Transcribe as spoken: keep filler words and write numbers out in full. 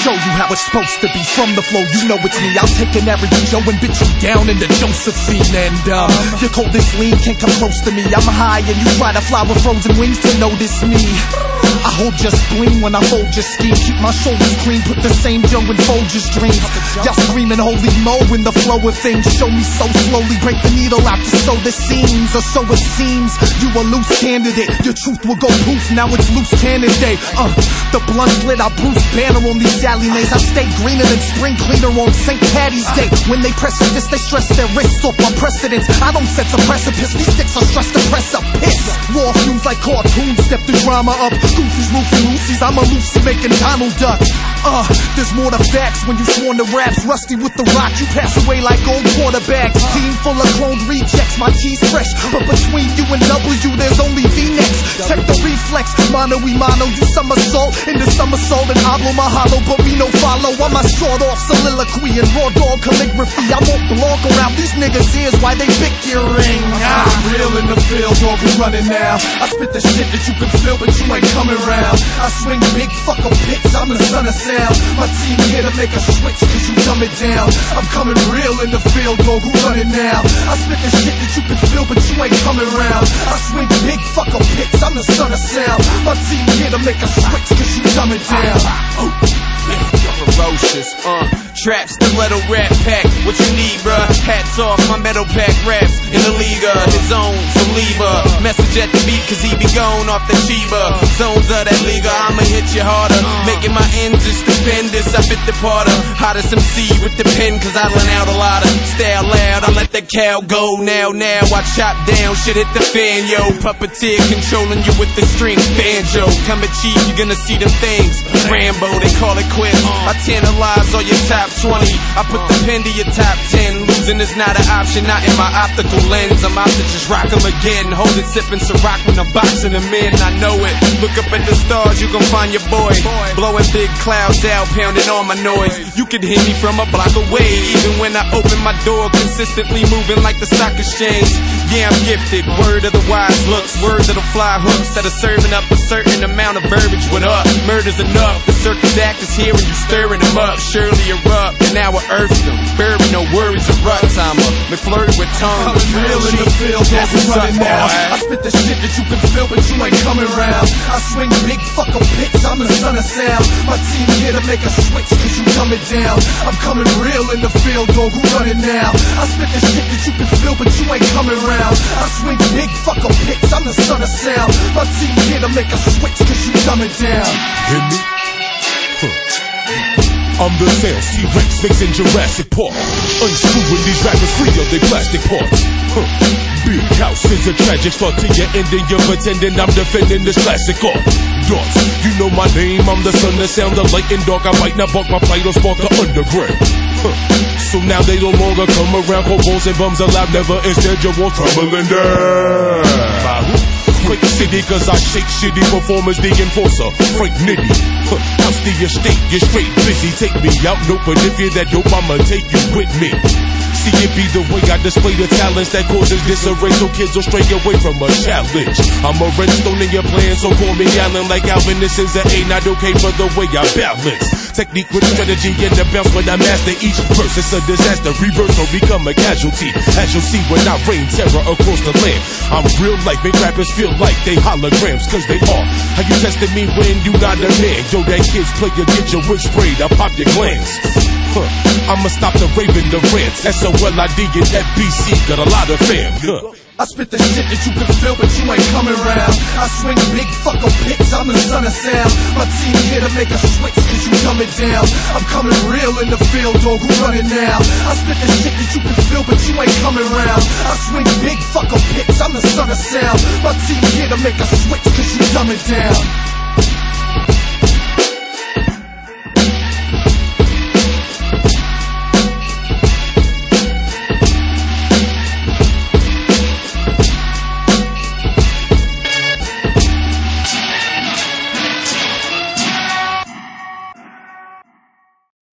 show you how it's supposed to be. From the flow, you know it's me. I'll take an average Joe and bitch you down into Josephine. And um, your coldest lean can't come close to me. I'm high and you try to fly with frozen wings to notice me. I hold your spleen when I fold your scheme. Keep my shoulders clean, put the same Joe in Folger's dreams. Y'all screaming holy mo in the flow of things. Show me so slowly, break the needle out to sow the seams. Or so it seems, you a loose candidate. Your truth will go poof, now it's loose cannon day. Uh, the blunt lit, I Bruce Banner on these alley names. I stay greener than spring cleaner on Saint Patty's Day. When they press this, they stress their wrists off my precedence. I don't set a precipice, these sticks are stressed to press a piss. War fumes like cartoons, step the drama up. Goofies, roofy loosies, I'm a Lucy making Donald Duck. Uh, there's more to facts when you sworn to raps. Rusty with the rock, you pass away like old quarterbacks. Team full of cloned rejects, my tea's fresh. But between you and W, there's only V-necks. Check the reflex, mono we mono, you somersault into somersault and hablo mahalo, but we no follow. I'm a sawed-off soliloquy and raw dog calligraphy. I won't belong around these niggas' ears, why they bickering? Ah. I'm real in the field, dog, we running now. I spit the shit that you can feel, but you ain't coming round. I swing big fucker picks, I'm the son of sound. My team here to make a switch, cause you dumb it down. I'm coming real in the field, dog, who running now? I spit the shit that you can feel, but you ain't coming round. I swing big fucker picks, I'm the son of sound. My team here to make a switch, cause you dumb it down. Oh. Ferocious, uh, trap, stiletto, rap pack, what you need, bruh? Hats off, my metal pack raps in the league, uh, his own believer. Message at the beat, cause he be gone off the Chiba. Zones of that league, I'ma hit you harder. Making my engine stupendous, I fit the part of hottest M C with the pen, cause I learn out a lot of style loud. I let the cow go now, now I chop down, shit hit the fan, yo. Puppeteer controlling you with the string banjo. Come at cheese, you're gonna see them things. Rambo, they call it quits. I tantalize all your top twenty. I put the pen to your top ten. Losing is not an option, not in my optical lens. I'm out to just rock 'em again. Hold it, sipping Ciroc when I'm boxing them in. I know it. Look up at the stars, you gon' find your boy. Blowing big clouds out, pounding on my noise. You could hear me from a block away. Even when I open my door, consistently moving like the stock exchange. Yeah, I'm gifted. Word of the wise looks, words of the fly hooks that are serving up a certain amount of verbiage. What up? Murder's enough. The circus act is here and you stirring them up. Surely erupt, and now I earth them. Buried, no worries or ruts. I'm a McFlurry with tongue. I'm real in the field, dog, we running now. I spit the shit that you can feel, but you ain't coming round. I swing big fucker picks, I'm the son of sound. My team here to make a switch, cause you dumb it down. I'm coming real in the field, dog, who running now? I spit the shit that you can feel, but you ain't coming round. I swing big fucker picks, I'm the son of sound. My team here to make a switch, cause you dumb it down. Hear me? Huh. I'm the sound, T-Rex mixing Jurassic Park. Unscrewing these rappers free of their plastic parts. Huh. Big house is a tragic start to your ending. You're pretending I'm defending this classic art. Darts, you know my name, I'm the son that sound the light and dark. I might not bark my plight or spark the underground. Huh. So now they no longer come around, call balls and bums alive, never instead your walls crumbling down. Quick city, cause I shake shitty performers, the enforcer, Frank Nitty. Huh. House the estate, you're straight busy, take me out, no, but if you're that dope, I'ma take you with me. See it be the way I display the talents that causes disarray, so kids will stray away from a challenge. I'm a redstone in your plan, so call me Allen like Alvin. This is an A, not okay for the way I balance. Technique with strategy and the bounce when I master each verse. It's a disaster, reverse or become a casualty. As you'll see when I rain terror across the land. I'm real life, make rappers feel like they holograms, cause they are. How you testing me when you not a man? Yo, that kid's player, get your wig sprayed, I pop your glands. Huh. I'ma stop the raving, the rants. S O L I D and that B C got a lot of fam. Huh. I spit the shit that you can feel, but you ain't coming round. I swing big fucker picks, I'm the son of sound. My team here to make a switch, cause you dumb it down. I'm coming real in the field, dog, who running now? I spit the shit that you can feel, but you ain't coming round. I swing big fucker picks, I'm the son of sound. My team here to make a switch, cause you dumb it down.